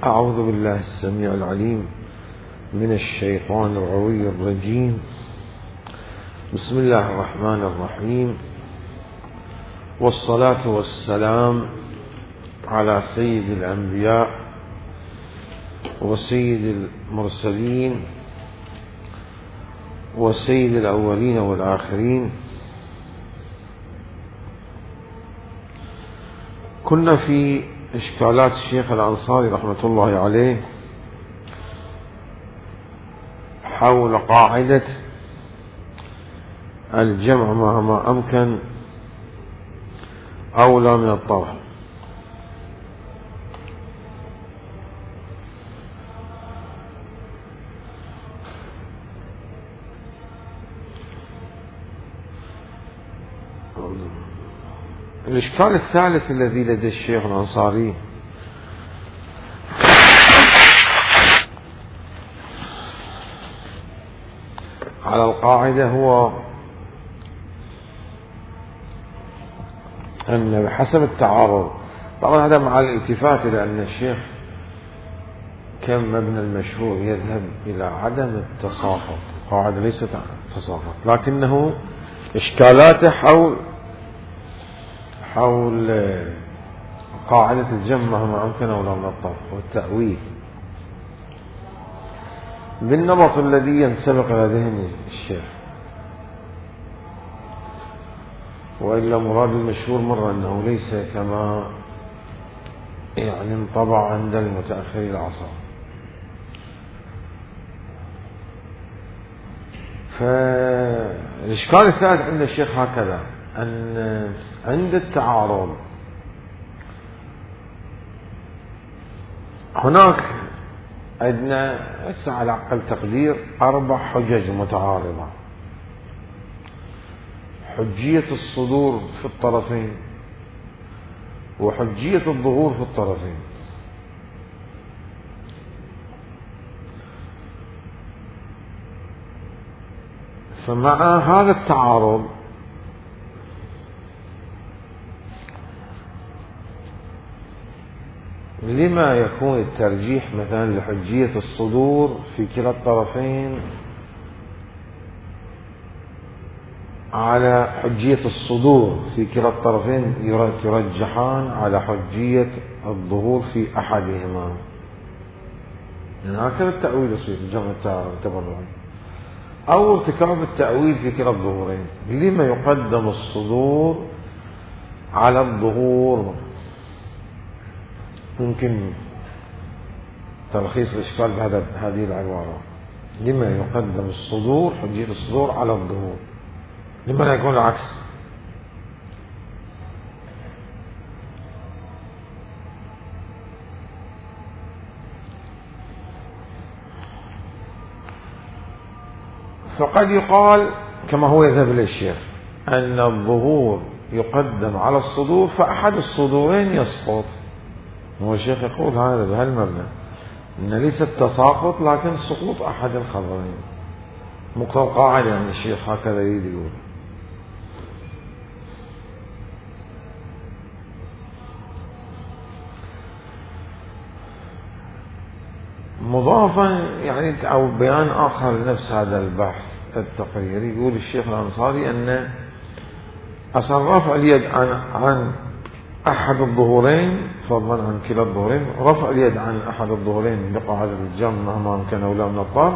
أعوذ بالله السميع العليم من الشيطان الغوي الرجيم. بسم الله الرحمن الرحيم، والصلاة والسلام على سيد الأنبياء وسيد المرسلين وسيد الأولين والآخرين. كنا في إشكالات الشيخ الأنصاري رحمة الله عليه حول قاعدة الجمع مهما أمكن أولى من الطرح. الإشكال الثالث الذي لدى الشيخ الأنصاري على القاعدة هو أن بحسب التعارض، طبعا هذا مع الالتفات إلى أن الشيخ كم مبنى المشهور يذهب إلى عدم التصافط، القاعدة ليست تصافط، لكنه إشكالاته حول قاعدة الجمع مهما أمكن أولى من الطرح والتأويل بالنمط الذي ينسبق إلى ذهن الشيخ. وإلا مراد المشهور مرة أنه ليس كما انطبع عند المتأخرين العصر. فالإشكال الثالث عند الشيخ هكذا، أن عند التعارض هناك عندنا على أقل تقدير 4 حجج متعارضة: حجية الصدور في الطرفين، وحجية الظهور في الطرفين. فمع هذا التعارض لما يكون الترجيح مثلا لحجية الصدور في كلا الطرفين على حجية الصدور في كلا الطرفين يرجحان على حجية الظهور في أحدهما؟ يعني هكذا التأويل يصير جمع التبرعي أو ارتكاب التأويل في كلا الظهورين. لما يقدم الصدور على الظهور؟ ممكن تلخيص الإشكال بهذه العبارة: لما يقدم الصدور، حجية الصدور، على الظهور؟ لما لا يكون العكس؟ فقد يقال كما هو يذهب إليه الشيخ أن الظهور يقدم على الصدور فأحد الصدورين يسقط. هو الشيخ يقول هذا بهالمبنى إن ليس التساقط لكن سقوط أحد الخبرين. مقتضى القاعدة يعني الشيخ هكذا يريد يقول. مضافا أو بيان آخر لنفس هذا البحث التقريري، يقول الشيخ الأنصاري أن أصل رفع اليد عن أحد الظهورين فضلا عن كلا الظهورين، رفع اليد عن أحد الظهورين بقاعدة الجمع مهما أمكن أولى من الطرح،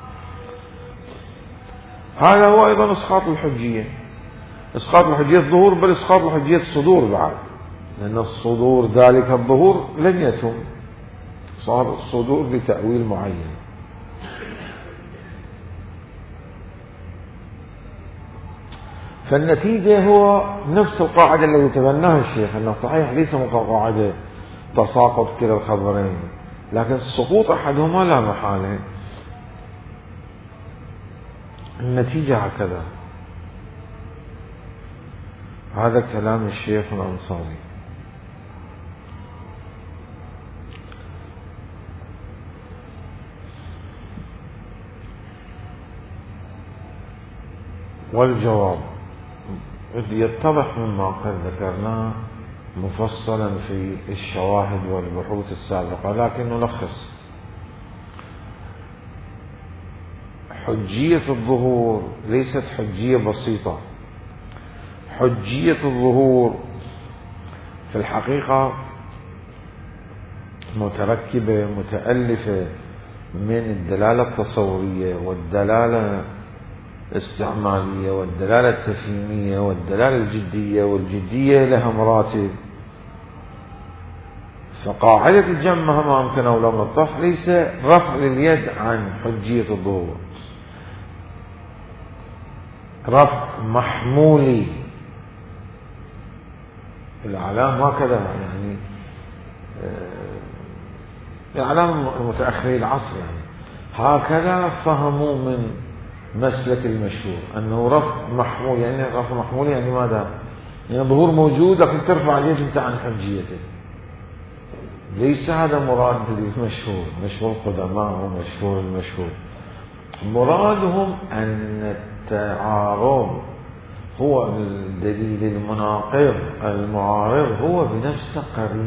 هذا هو أيضا إسقاط الحجية، إسقاط الحجية الظهور، بل إسقاط الحجية الصدور بعد، لأن الصدور ذلك الظهور لن يتم، صار الصدور بتأويل معين. فالنتيجة هو نفس القاعدة التي تبناها الشيخ، أنه صحيح ليس قاعدة تساقط كلا الخبرين، لكن سقوط أحدهما لا محالة. النتيجة هكذا. هذا كلام الشيخ الأنصاري. والجواب يتضح مما قد ذكرناه مفصلا في الشواهد والبحوث السابقة، لكن نلخص. حجية الظهور ليست حجية بسيطة. حجية الظهور في الحقيقة متركبة متألفة من الدلالة التصورية والدلالة الاستعمالية والدلالة التفهيمية والدلالة الجدية، والجدية لها مراتب. فقاعدة الجمع مهما أمكن أو لم نطرح ليس رفع اليد عن حجية الظهور، رفع محمولي. الإعلام هكذا يعني الإعلام المتأخري العصر يعني هكذا فهموا من مسلك المشهور أنه رفع محمول. يعني رفع محمول يعني ماذا؟ يعني ظهور موجود لكن ترفع اليد أنت عن حجيته. ليس هذا مراد المشهور، مشهور القدماء ومشهور المشهور. مرادهم أن التعارض هو الدليل المناقض المعارض هو بنفسه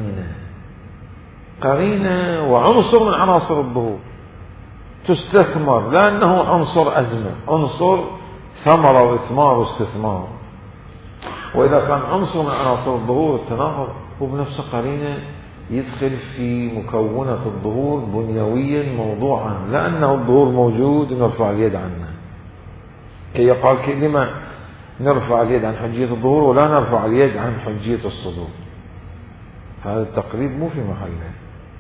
قرينة وعنصر من عناصر الظهور تستثمر، لأنه عنصر أزمة، عنصر ثمرة وإثمار واستثمار. وإذا كان عنصر من عناصر الظهور التناقض هو بنفسه قرينة يدخل في مكونة الظهور بنيويا موضوعا، لأنه الظهور موجود نرفع اليد عنه. كي يقال كلمة نرفع اليد عن حجية الظهور ولا نرفع اليد عن حجية الصدور، هذا التقريب مو في محله.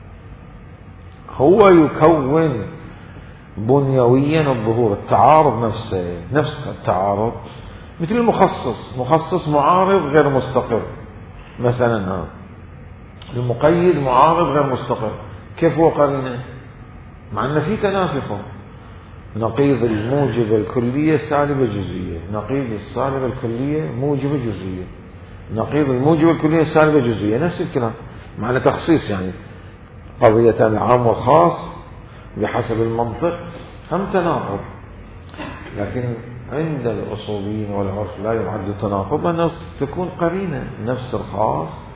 هو يكون بنيويا الظهور، التعارض نفسه نفس التعارض، مثل المخصص، مخصص معارض غير مستقر مثلا، المقيد معارض غير مستقر. كيف هو قرينه؟ مع أن في تنافق، نقيض الموجبة الكلية سالبة جزئية، نقيض السالبة الكلية موجبة جزئية، نقيض الموجبة الكلية سالبة جزئية، نفس الكلام. معنى تخصيص يعني قضية العام والخاص بحسب المنطق هم تناقض، لكن عند الأصوليين والعرف لا يعد تناقض، أن تكون قرينة نفس الخاص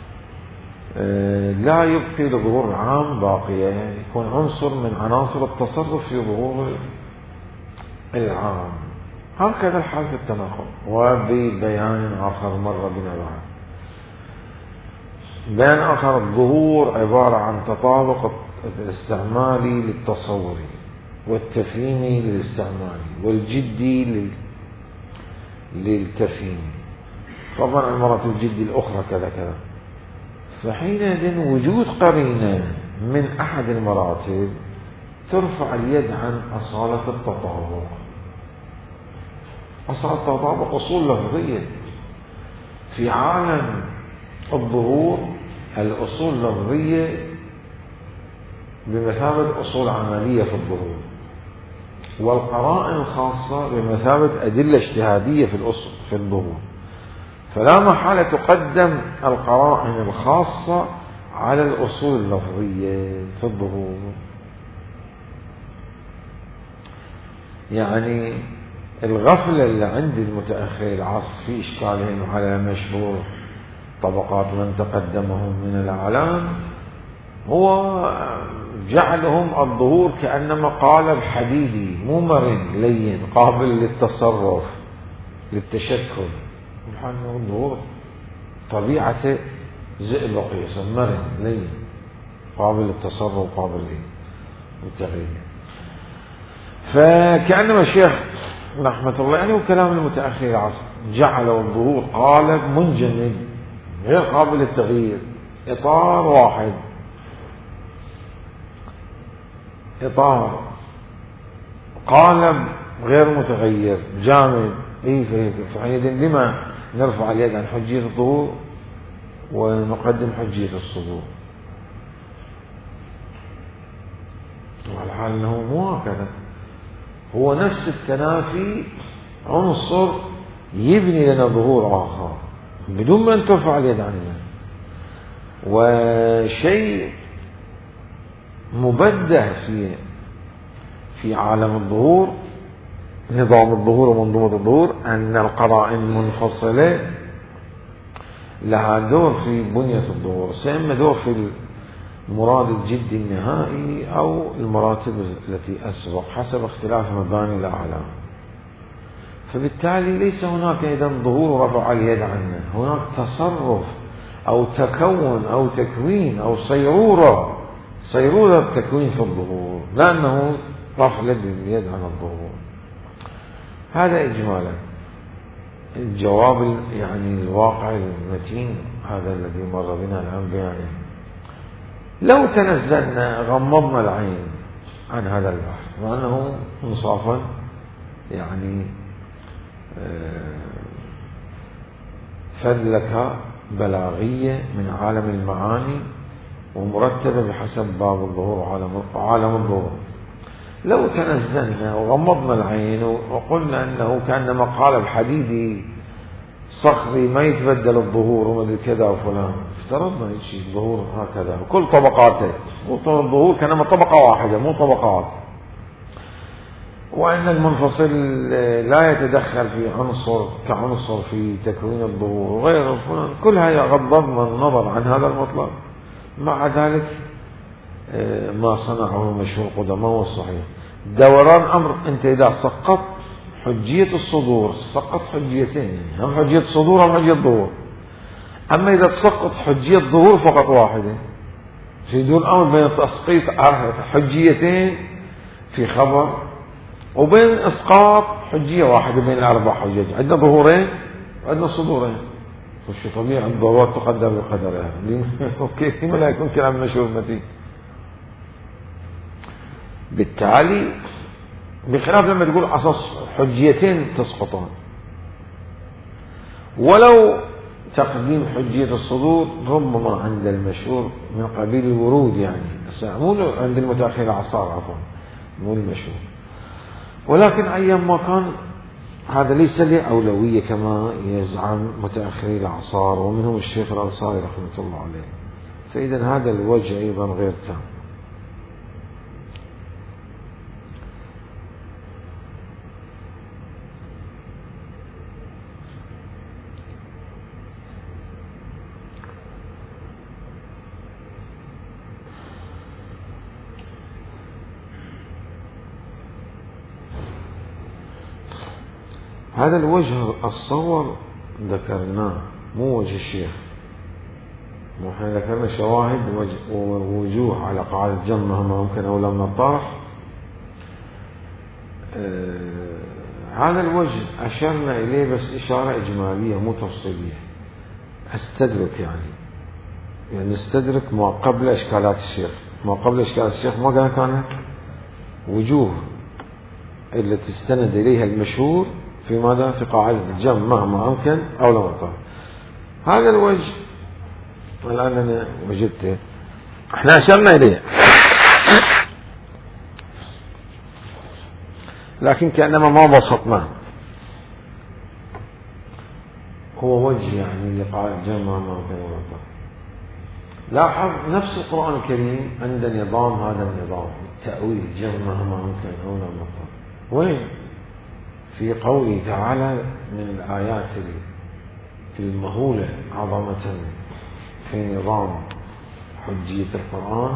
لا يبقي لظهور العام باقية، يعني يكون عنصر من عناصر التصرف في ظهور العام. هكذا الحال في التناقض. وببيان آخر مرة بنا بعد بيان آخر، الظهور عبارة عن تطابق الاستعمالي للتصوري والتفهيمي للاستعمالي والجدي للتفهيمي، طبعا عن مراتب الجدي الأخرى كذا كذا. فحينئذ وجود قرينة من أحد المراتب ترفع اليد عن أصالة التطابق. أصالة التطابق أصول لفظية في عالم الظهور، الأصول اللفظية بمثابة أصول عملية في الظهور، والقرائن الخاصة بمثابة أدلة اجتهادية في الظهور. فلا محالة تقدم القرائن الخاصة على الأصول اللفظية في الظهور. يعني الغفلة اللي عند المتأخر العصر في إشكالهم على مشهور طبقات من تقدمهم من الأعلام هو جعلهم الظهور كأنما قالب حديدي مو مرن لين قابل للتصرف للتشكل. سبحان الله، الظهور طبيعته زئبقي مرن لين قابل للتصرف قابل للتغيير. فكأنما الشيخ رحمة الله يعني وكلام المتأخر العصر جعلوا الظهور قالب منجمد غير قابل للتغيير، إطار واحد، إطار قالب غير متغير جامد. فحينئذ لما نرفع اليد عن حجية الظهور ونقدم حجية الصدور؟ والحال أنه مو هكذا، هو نفس التنافي عنصر يبني لنا ظهور آخر بدون ما ترفع اليد عنه، وشيء مبدع في عالم الظهور، نظام الظهور ومنظومة الظهور، أن القرائن منفصلة لها دور في بنية الظهور، سيما دور في المراد الجدي النهائي أو المراتب التي أسبق حسب اختلاف مباني الأعلام. فبالتالي ليس هناك إذا ظهور رفع اليد عنه، هناك تصرف أو تكون أو تكوين أو صيرورة تكوين في الظهور، لأنه رفع اليد عن الظهور. هذا إجمالا الجواب يعني الواقع المتين هذا الذي مر بنا الآن بيانه. لو تنزلنا غمضنا العين عن هذا البحث، وأنه انصافا يعني فذلك بلاغية من عالم المعاني ومرتبة بحسب باب الظهور وعالم الظهور. لو تنزلنا وغمضنا العين وقلنا أنه كأنما قال الحديدي صخري ما يتبدل الظهور ومدري كذا وفلان، افترضنا شيء الظهور هكذا وكل طبقاته، الظهور كأنما طبقة واحدة مو طبقات، وأن المنفصل لا يتدخل في عنصر كعنصر في تكوين الظهور وغيره فلان، كل هذا غضضنا النظر عن هذا المطلب. مع ذلك ما صنعه مشهور قدماء والصحيح دوران أمر. أنت إذا سقط حجية الصدور سقط حجيتين، هم حجية الصدور هم حجية الظهور. أما إذا تسقط حجية الظهور فقط واحدة، في دون أمر بين تسقيط حجيتين في خبر وبين إسقاط حجية واحدة بين الأربع حجج. عندنا ظهورين وعندنا صدورين، وش طبيعي الضوابط تقدر بقدرها. اوكي ما لا يكون كلام مشهور متين. بالتالي بخلاف لما تقول أساس حجيتين تسقطان، ولو تقديم حجية الصدور ربما عند المشهور من قبيل الورود، يعني مو عند المتأخر العصار عفوا مو المشهور. ولكن أيام ما كان هذا ليس له أولوية كما يزعم متأخري الأعصار ومنهم الشيخ الأنصاري رحمة الله عليه. فإذا هذا الوجه أيضا غير تام. هذا الوجه الصور ذكرناه مو وجه الشيخ، احنا ذكرنا شواهد ووجوه على قاعدة جمع ما ممكن أو لم نطرح. هذا الوجه أشرنا إليه بس إشارة إجمالية مو تفصيلية، أستدرك يعني نستدرك ما قبل إشكالات الشيخ. ما قبل إشكالات الشيخ ما كانت وجوه التي استند إليها المشهور في ماذا؟ في قاعدة الجمع مهما أمكن أو لم يطرح. هذا الوجه الآن أنا وجدته احنا أشرنا إليه، لكن كأنما ما بسطناه. هو وجه يعني لقاعدة الجمع مهما أمكن أو لم يطرح. لاحظ نفس القرآن الكريم عند نظام، هذا النظام التأويل جمع مهما أمكن أو لم يطرح. وين؟ في قوله تعالى من الآيات المهولة عظمة في نظام حجية القرآن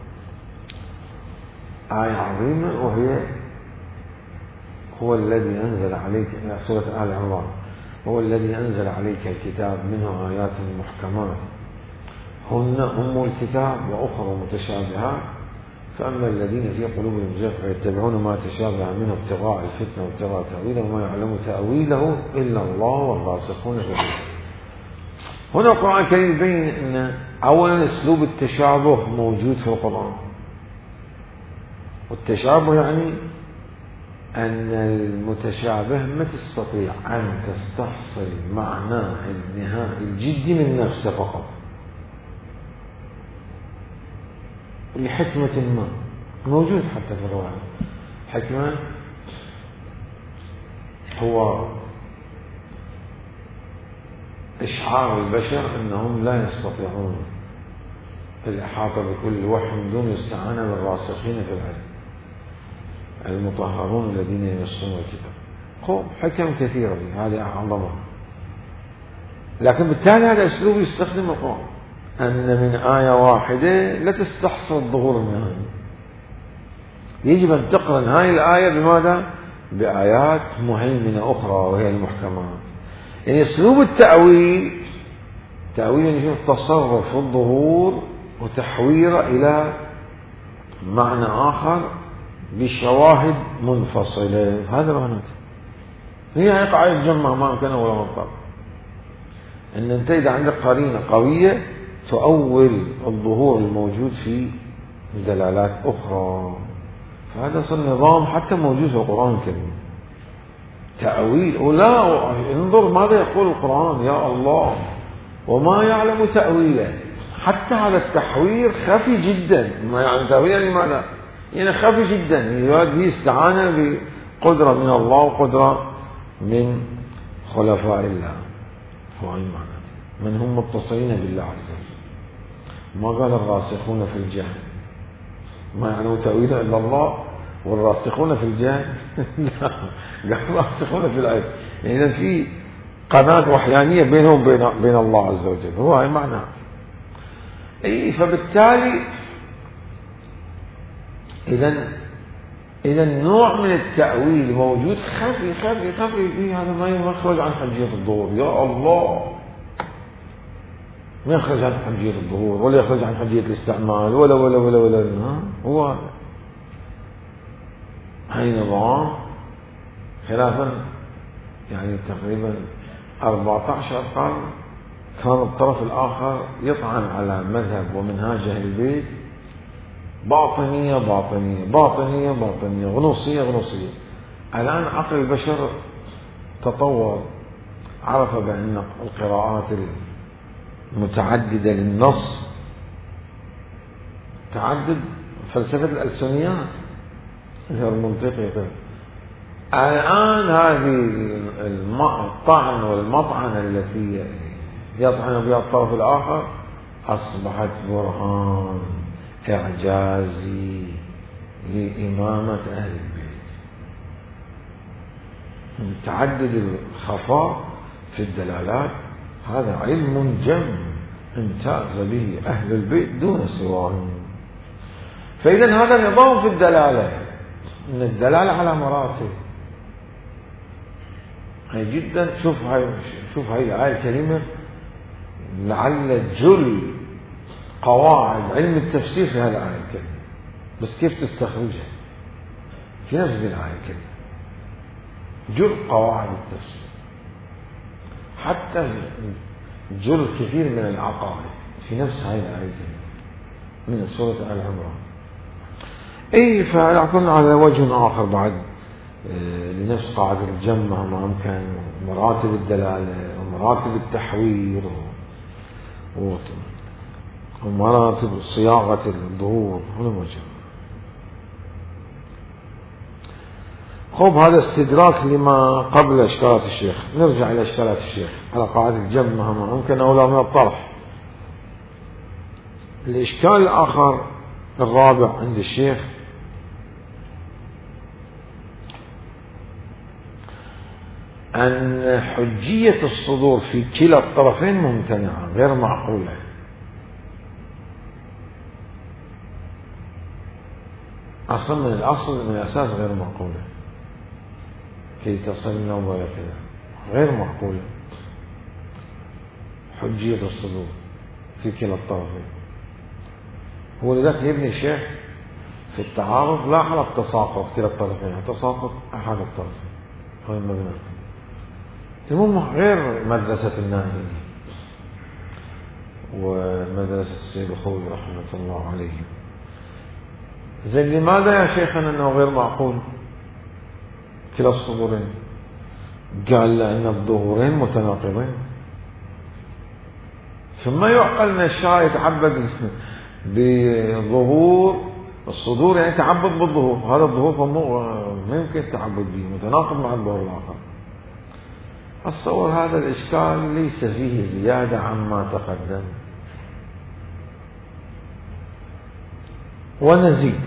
آية عظيمة، وهي هو الذي أنزل عليك، سورة آل عمران، هو الذي أنزل عليك الكتاب منه آيات محكمات هن أم الكتاب وأخرى متشابهات فأما الذين في قلوبهم زيغ فيتبعون ما تشابه منه ابتغاء الفتنة وابتغاء تأويله وما يعلم تأويله إلا الله والراسخون في العلم. هنا القرآن الكريم يبين أن أولا أسلوب التشابه موجود في القرآن، والتشابه يعني أن المتشابه ما تستطيع أن تستحصل معناه النهائي الجدي من نفسه فقط لحكمة ما موجود حتى في الرواية. حكمة هو إشعار البشر أنهم لا يستطيعون الإحاطة بكل وحي من دون الاستعانة بالراسخين في العلم المطهرون الذين يمسون الكتاب. حكم كثيرة هذه أعظمها. لكن بالتالي هذا أسلوب يستخدم القرآن، أن من آية واحدة لا تستحصل الظهور النهائي، يجب أن تقرن هاي الآية بماذا؟ بآيات مهيمنة أخرى وهي المحكمات. يعني أسلوب التأويل يجب التصرف في الظهور وتحويره إلى معنى آخر بشواهد منفصلة، هذا معناته. هي قاعدة جمع ما أمكن ولا مطلق، أن أنت إذا عندك قرينة قوية تؤول الظهور الموجود في دلالات أخرى، فهذا صار نظام حتى موجود في القرآن الكريم، تأويل. ولا انظر ماذا يقول القرآن، يا الله، وما يعلم تأويله. حتى هذا التحوير خفي جدا، ما يعني تأويله لماذا؟ يعني خفي جدا، يراد به استعانة بقدرة من الله وقدرة من خلفاء الله. هو أي معنى من هم متصلين بالله عز وجل. ما قال الراسخون في الجهل، ما يعلم تأويله إلا الله، والراسخون في الجهل لا، قال الراسخون في العلم. يعني إذا في قناة وحيانية بينهم بين الله عز وجل، هو هاي معنى. أي فبالتالي إذا نوع من التأويل موجود خفي خفي خفي فيه، هذا ما يخرج عن حجية الظهور. يا الله، ما يخرج عن حجية الظهور ولا يخرج عن حجية الاستعمال ولا ولا ولا ولا هو هاي نظام خلافا يعني تقريبا 14 قرن كان الطرف الآخر يطعن على مذهب ومنهاج أهل البيت، باطنية باطنية باطنية باطنية، غنوصية غنوصية. الآن عقل البشر تطور، عرف بأن القراءات المتعددة للنص تعدد فلسفة الألسنيات المنطقي. الآن هذه الطعن والمطعنة التي يطعن بها الطرف الآخر أصبحت برهان إعجازي لإمامة أهل البيت. تعدد الخفاء في الدلالات هذا علم جم امتاز به أهل البيت دون سواهم. فإذا هذا نظام في الدلالة، إن الدلالة على مراتب. هي جدا شوف هاي الآية الكريمة، لعل جل قواعد علم التفسير في هذه الآية الكريمة، بس كيف تستخرجها في نفس الآية الكريمة. جل قواعد التفسير، حتى جل كثير من العقائد في نفس هذه الآية الكريمة من سورة آل عمران. أي فنعطينا على وجه آخر بعد لنفس قاعدة الجمع ما أمكن، مراتب الدلالة ومراتب التحوير ومراتب صياغة الظهور هنا وجه. خب هذا استدراك لما قبل إشكالات الشيخ. نرجع إلى إشكالات الشيخ على قاعدة الجمع ما أمكن أولى من الطرح. الإشكال الآخر الرابع عند الشيخ أن حجية الصدور في كلا الطرفين ممتنعة غير معقولة. أصلا من الأصل من الأساس غير معقولة، كي تصلنا ولا كذا غير معقولة حجية الصدور في كلا الطرفين. هو لذلك يبني الشيخ في التعارض لا على التساقط كلا الطرفين، تساقط أحد الطرفين هو المبنى. المهم غير مدرسة الناهي ومدرسة السيد الخوي رحمة الله عليه. زين لماذا يا شيخنا أنه غير معقول كلا الصدورين؟ قال لأن الظهورين متناقضين، ثم يعقل أن الشاعر يتعبد بظهور الصدور، يعني تعبد بالظهور. هذا الظهور ما يمكن التعبد به، متناقض مع الظهور الآخر. أتصور هذا الإشكال ليس فيه زيادة عما تقدم، ونزيد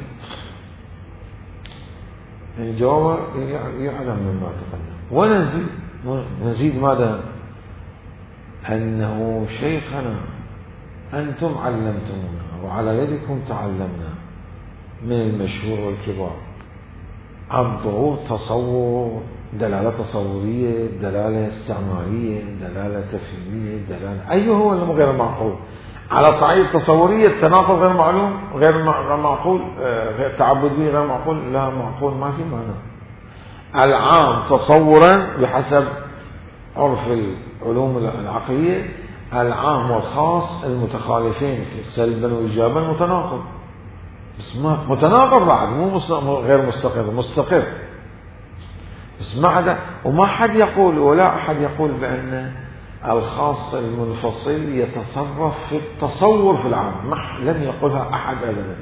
الجواب يعلم مما تقدم ونزيد ماذا؟ أنه شيخنا أنتم علمتمونا وعلى يدكم تعلمنا من المشهور والكبار. الظهور تصور، دلالة تصورية، دلالة استعمارية، دلالة تفهيمية، دلالة أيه هو اللي غير معقول؟ على صعيد التصورية التناقض غير معلوم، غير معقول، غير تعبدي غير معقول، لا معقول ما في معنى. العام تصورا بحسب عرف العلوم العقلية، العام والخاص المتخالفين سلبا وإيجابا متناقض، اسمه متناقض بعد، مو غير مستقر، مستقر. اسمع هذا، وما حد يقول ولا أحد يقول بأن الخاص المنفصل يتصرف في التصور في العام، لم يقولها أحد أبدا.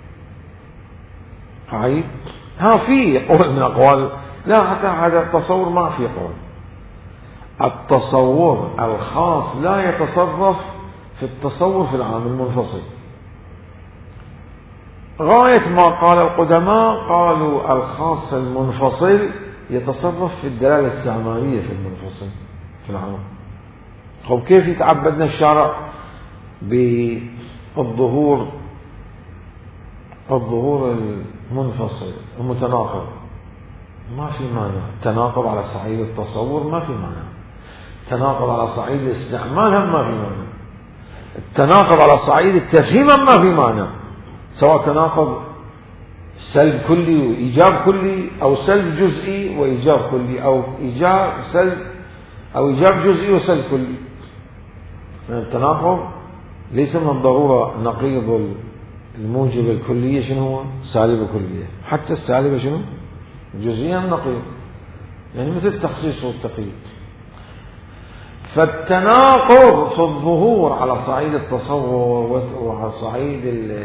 هاي في قول من أقوال، لا حتى هذا التصور ما في قول. التصور الخاص لا يتصرف في التصور في العام المنفصل. غاية ما قال القدماء قالوا الخاص المنفصل يتصرف في الدلالة الاستعمارية في المنفصل في العام. طب كيف يتعبدنا الشارع بالظهور المنفصل المتناقض؟ ما في معنى. تناقض على صعيد التصور ما في معنى، تناقض على صعيد الاستعمال هم ما في معنى، التناقض على صعيد التفهيم هم ما في معنى، سواء تناقض سلب كلي وإيجاب كلي، أو سلب جزئي وإيجاب كلي، أو إيجاب سلب أو إيجاب جزئي وسلب كلي. التناقض ليس من الضرورة نقيض الموجب الكلية شنو هو؟ سالب كلية. حتى السالبة شنو؟ جزئيا نقيض، يعني مثل التخصيص والتقييد. فالتناقض في الظهور على صعيد التصور وعلى صعيد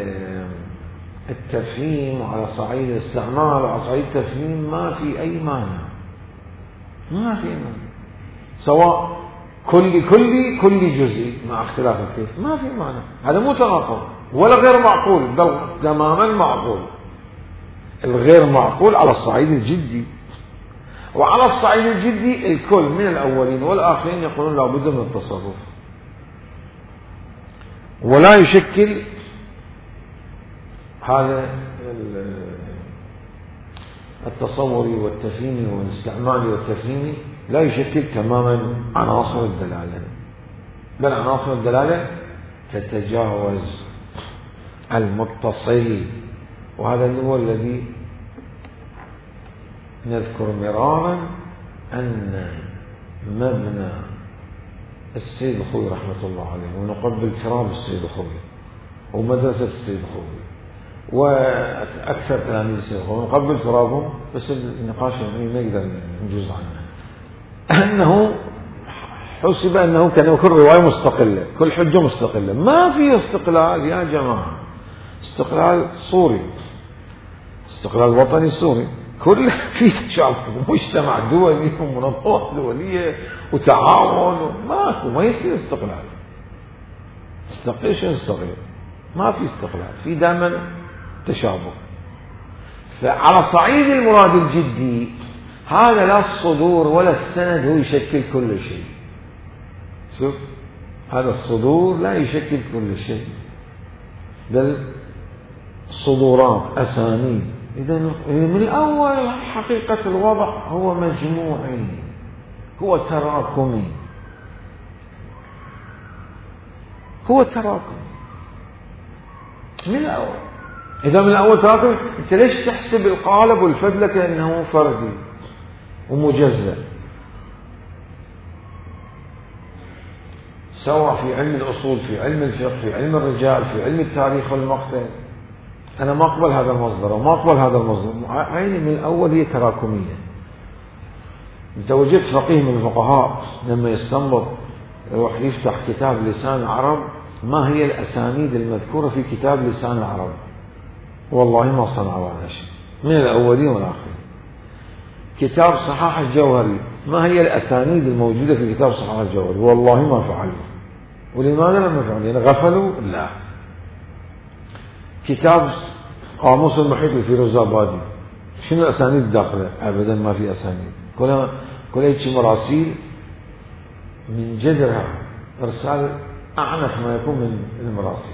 التفهيم وعلى صعيد الاستعمال وعلى صعيد التفهيم ما في أي معنى، ما في معنى، سواء كلي جزئي مع اختلاف الكيف ما في معنى. هذا مو تناقض ولا غير معقول، بل تماما معقول. الغير معقول على الصعيد الجدي، وعلى الصعيد الجدي الكل من الأولين والآخرين يقولون لا بد من التصرف، ولا يشكل هذا التصوري والتفهيمي والاستعمالي والتفهيمي لا يشكل تماما عناصر الدلالة، بل عناصر الدلالة تتجاوز المتصل. وهذا هو الذي نذكر مرارا أن مبنى السيد الخوي رحمة الله عليه، ونقبل تراب السيد الخوي ومدرسة السيد الخوي وأكثر تلاميذ السيد الخوي ونقبل ترابهم، بس النقاش ما يقدر نجوز عنه، أنه حسب أنه كان كل رواية مستقلة، كل حجة مستقلة. ما في استقلال يا جماعة، استقلال صوري، استقلال وطني سوري، كل في تشابه، مجتمع دولي ومنظمات دولية وتعاون، ما يصير استقلال. استقلال ما في استقلال، في دائما تشابه. فعلى صعيد المراد الجدي هذا لا الصدور ولا السند هو يشكل كل شيء. شوف هذا الصدور لا يشكل كل شيء، بل صدورات أسانيد. إذا من الأول حقيقة الوضع هو مجموعي، هو تراكمي، هو تراكمي من الأول. إذا من الأول تراكمي، أنت ليش تحسب القالب والفدلة كأنه فردي ومجزأ؟ سواء في علم الأصول، في علم الفقه، في علم الرجال، في علم التاريخ والمقتل، أنا ما أقبل هذا المصدر وما أقبل هذا المصدر. عيني من الأول هي تراكمية. أنت وجدت فقيه من الفقهاء لما يستنبط يروح يفتح كتاب لسان العرب، ما هي الأسانيد المذكورة في كتاب لسان العرب؟ والله ما صنعوا هذا الشيء من الأولين والآخرين. كتاب صحاح الجوهري، ما هي الأسانيد الموجودة في كتاب صحاح الجوهري؟ والله ما فعلوا. ولماذا لم يفعلوا؟ يعني غفلوا؟ لا. كتاب قاموس المحيط الفيروزابادي، شنو الأسانيد الداخلة؟ أبدا ما في أسانيد، كلها هيك مراسيل من جذرها إرسال أعنف ما يكون من المراسيل.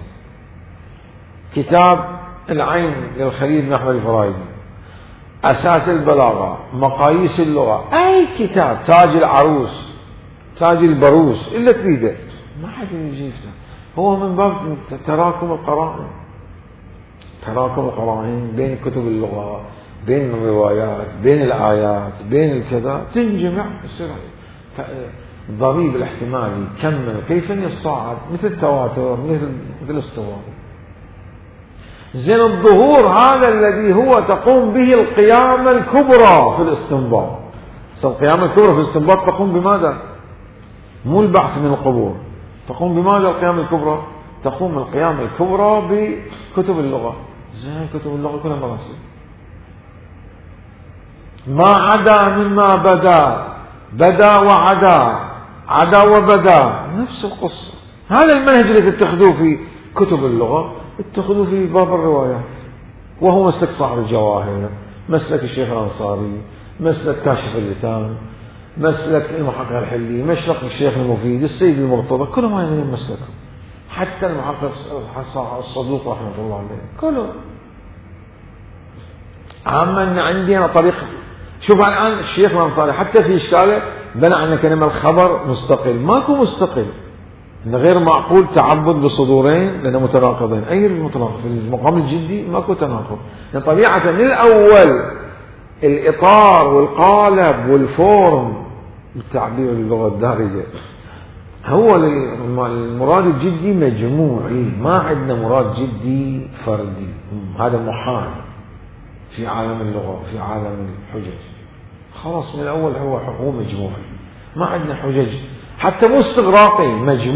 كتاب العين للخليل بن أحمد الفرايدي، أساس البلاغة، مقاييس اللغة، أي كتاب، تاج العروس، تاج البروس، إلا تريده ما حد يجي يفتح. هو من باب تراكم القرائن، تراكم القرائن بين كتب اللغة، بين الروايات، بين الآيات، بين الكذا، تنجمع يصير ضريب الاحتمالي كمل كيف يصاعد، مثل التواتر، مثل الاستواء. زين الظهور هذا الذي هو تقوم به القيامة الكبرى في الاستنباط. القيامة الكبرى في الاستنباط تقوم بماذا؟ مو البعث من القبور. تقوم بماذا القيامة الكبرى؟ تقوم القيامة الكبرى بكتب اللغة. زين كتب اللغة كلها مراسيل، ما عدا مما بدا وعدا، عدا وبدا، نفس القصة. هذا المنهج اللي تتخذوه في كتب اللغة اتخذوه في باب الروايات، وهو مسلك صاحب الجواهر، مسلك الشيخ الأنصاري، مسلك كاشف اللتان، مسلك المحقق الحلي، مسلك الشيخ المفيد، السيد المرتضى، كلهم هاي مسلكهم. حتى المحقق الصدوق رحمة الله عليه كله. عامة أن عندي أنا طريقة. شوف الآن الشيخ الأنصاري حتى في إشكاله بنى عن كلمة الخبر مستقل، ماكو مستقل، إن غير معقول تعبد بصدورين لأنه متناقضين. أي المتناقض في المقام الجدي ماكو تناقض، لأن طبيعة من الأول الإطار والقالب والفورم بالتعبير اللغة الدارجة هو المراد الجدي مجموعي، ما عندنا مراد جدي فردي. هذا محال في عالم اللغة، في عالم الحجج. خلاص من الأول هو مجموعي، ما عندنا حجج حتى مو استغراقي،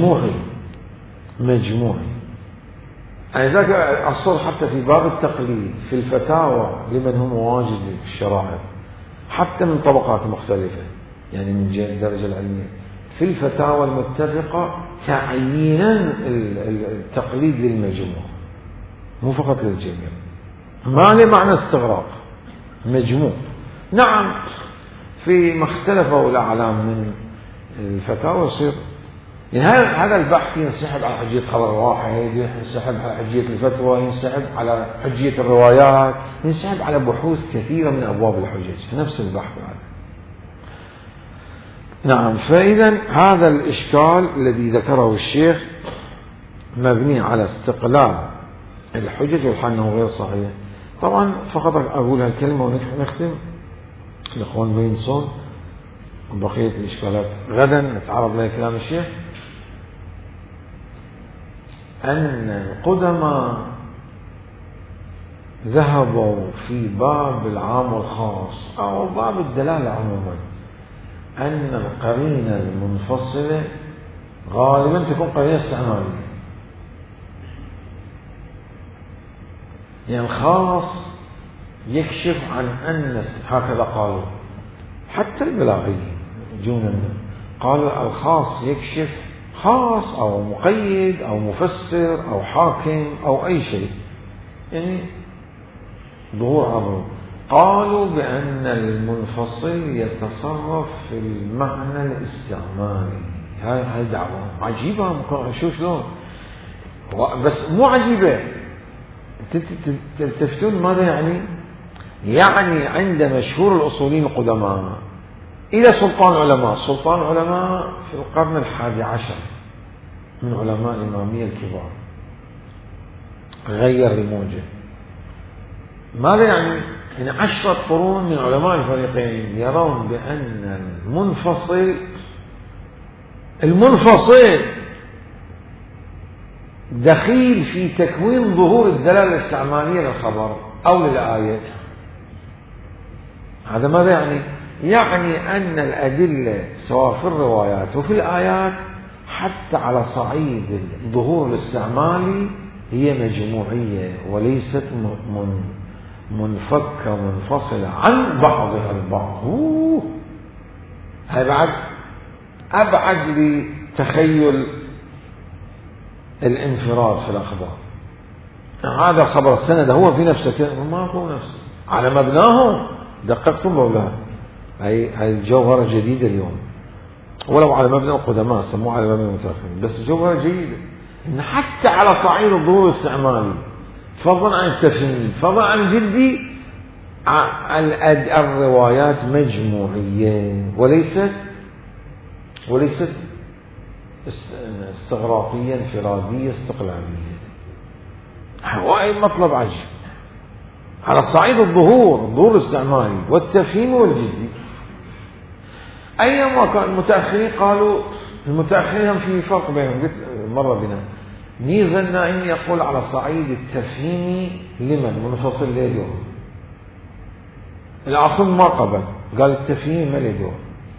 مجموعي. يعني ذاك الصور حتى في باب التقليد في الفتاوى لمن هم واجد في الشرائع، حتى من طبقات مختلفة، يعني من الدرجة العلمية، في الفتاوى المتفقة تعيينا التقليد للمجموع مو فقط للجميع، ما له معنى استغراق، مجموع. نعم في ما اختلفوا الأعلام من الفتاوى يصير يعني هذا البحث ينسحب على حجية خبر واحد، ينسحب على حجية الفتوى، ينسحب على حجية الروايات، ينسحب على بحوث كثيرة من أبواب الحجج، نفس البحث هذا. نعم فإذا هذا الإشكال الذي ذكره الشيخ مبني على استقلال الحجج والحال أنه غير صحيح. طبعا فقط أقول هالكلمة ونختم الإخوان بينسون بقية الإشكالات غدا نتعرض لها كلام الشيخ. أن القدماء ذهبوا في باب العام والخاص أو باب الدلالة عموما أن القرينة المنفصلة غالبا تكون قرينة استعمالية، يعني الخاص يكشف عن أن هكذا قالوا حتى البلاغيين جونا قالوا الخاص يكشف خاص أو مقيد أو مفسر أو حاكم أو أي شيء، يعني ظهور عظيم. قالوا بأن المنفصل يتصرف في المعنى الاستعمالي. هاي دعوة عجيبة، شو شلون بس مو عجيبة. تلتفتون ماذا يعني؟ يعني عند مشهور الأصوليين القدماء إلى سلطان علماء في القرن 11 من علماء الإمامية الكبار غير الموجة. ماذا يعني؟ إن 10 قرون من علماء الفريقين يرون بأن المنفصل دخيل في تكوين ظهور الدلالة الاستعمالية للخبر أو للآية. هذا ماذا يعني؟ يعني أن الأدلة سواء في الروايات وفي الآيات حتى على صعيد الظهور الاستعمالي هي مجموعية وليست منفكة منفصلة عن بعضها البعض. هذا بعد أبعد لتخيل الانفراد في الأخبار. هذا خبر السند هو في نفسه ما هو نفسه على مبناه. دققتم بولا هاي الجوهرة جديدة اليوم. ولو على مبنى القدماء سموه على مبنى المتأخرين، بس جوهرة جيدة إن حتى على صعيد الظهور الاستعمالي فضلا عن التفهيم فضلا عن الجدي الروايات مجموعية وليست استغراقية انفرادية استقلالية. وايد مطلب عجيب على صعيد الظهور الاستعمالي والتفهيم والجدي. أيما كان المتأخرين قالوا المتأخرين في فرق بينهم، قلت مرة بنا ميزة النائم يقول على صعيد التفهيم لمن منفصل له دور، العاصم ما قبل قال التفهيم ما له دور،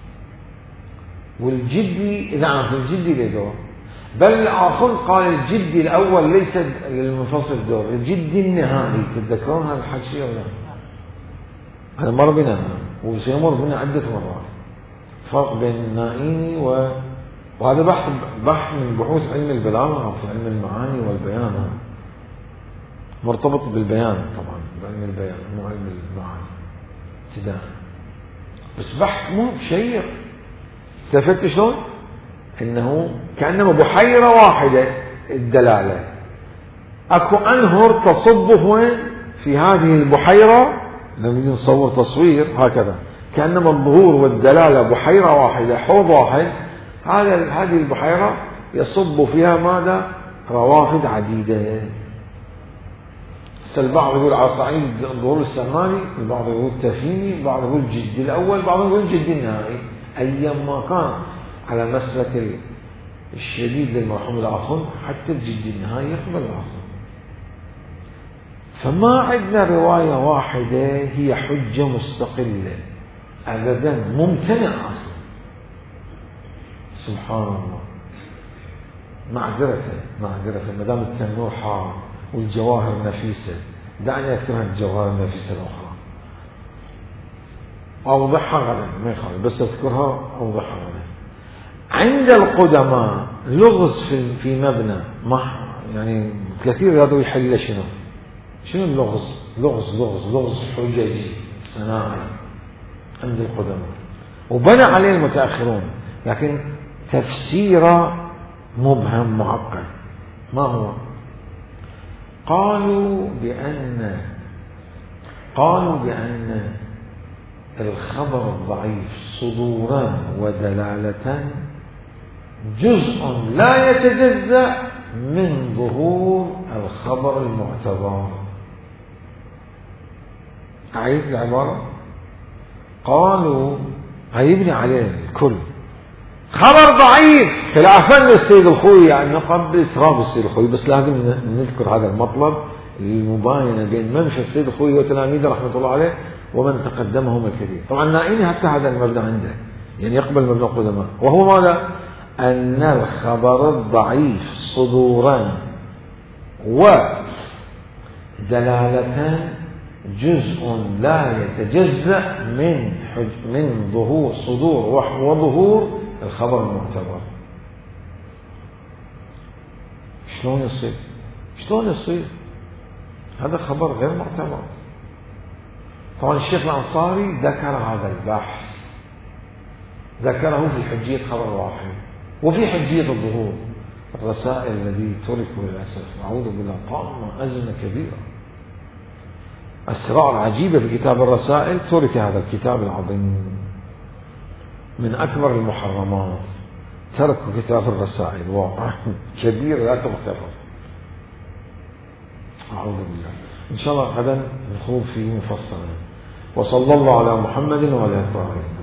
والجدي نعم في الجدي له دور، بل العاصم قال الجدي الأول ليس للمنفصل دور، الجدي النهائي. تتذكرون هذا الحكي ولا؟ هذا مر بنا وسيمر بنا عدة مرات. فرق بين النائيني وهذا بحث من بحوث علم البلاغة في علم المعاني والبيان، مرتبط بالبيان طبعا بعلم البيان مو علم المعاني ابتداء، بس بحث مو شيق. تفكت شلون؟ انه كأنما بحيرة واحدة الدلالة، اكو انهر تصب وين في هذه البحيرة. لما نصور تصوير هكذا كأنما الظهور والدلالة بحيرة واحدة حوض واحد، هذه البحيرة يصب فيها ماذا؟ روافد عديدة. البعض يقول على صعيد الظهور الاستعمالي، البعض يقول التفهيمي، البعض يقول الجدي الأول، البعض يقول الجدي النهائي. أيما كان على مسلك الشديد للمرحوم الآخر حتى الجدي النهائي يقبل الآخر. فما عندنا رواية واحدة هي حجة مستقلة أبدا، ممتنع أصلا. سبحان الله. معذرة ما دام التنور حار والجواهر نفيسة، دعني أذكرها الجواهر النفيسة الأخرى أوضحها غدا، ما يخالف بس أذكرها أوضحها غدا. عند القدماء لغز في مبنى ما يعني كثير هذا يحل شنو اللغز حججي صناعي عند القدماء، وبنى عليه المتأخرون، لكن تفسيره مبهم معقد. ما هو؟ قالوا بأن الخبر الضعيف صدورا ودلالة جزء لا يتجزأ من ظهور الخبر المعتبر. أعيد العبارة. قالوا هيبني عليه الكل خبر ضعيف خلافا للسيد الخوي، يعني قبل تراب السيد الخوي، بس لازم نذكر هذا المطلب للمباينة بين منشأ السيد الخوي وتلاميذه رحمة الله عليه ومن تقدمهم الكثير. طبعا نائين حتى هذا المبدأ عنده، يعني يقبل مبنى القدماء، وهو ماذا؟ أن الخبر الضعيف صدورا ودلالة جزء لا يتجزأ من ظهور صدور وظهور الخبر المعتبر. شلون يصير؟ هذا خبر غير معتبر. طبعا الشيخ الأنصاري ذكر هذا البحث، ذكره في حجية خبر واحد وفي حجية الظهور. الرسائل الذي تركوا للأسف أعوذ بالله طامة أزمة كبيرة، أسرار عجيبة في كتاب الرسائل. ترك هذا الكتاب العظيم من أكبر المحرمات، تركوا كتاب الرسائل، واقع كبير لا تغتفر. أعوذ بالله. إن شاء الله غدا نخوض فيه مفصلا. وصلى الله على محمد وعلى آله.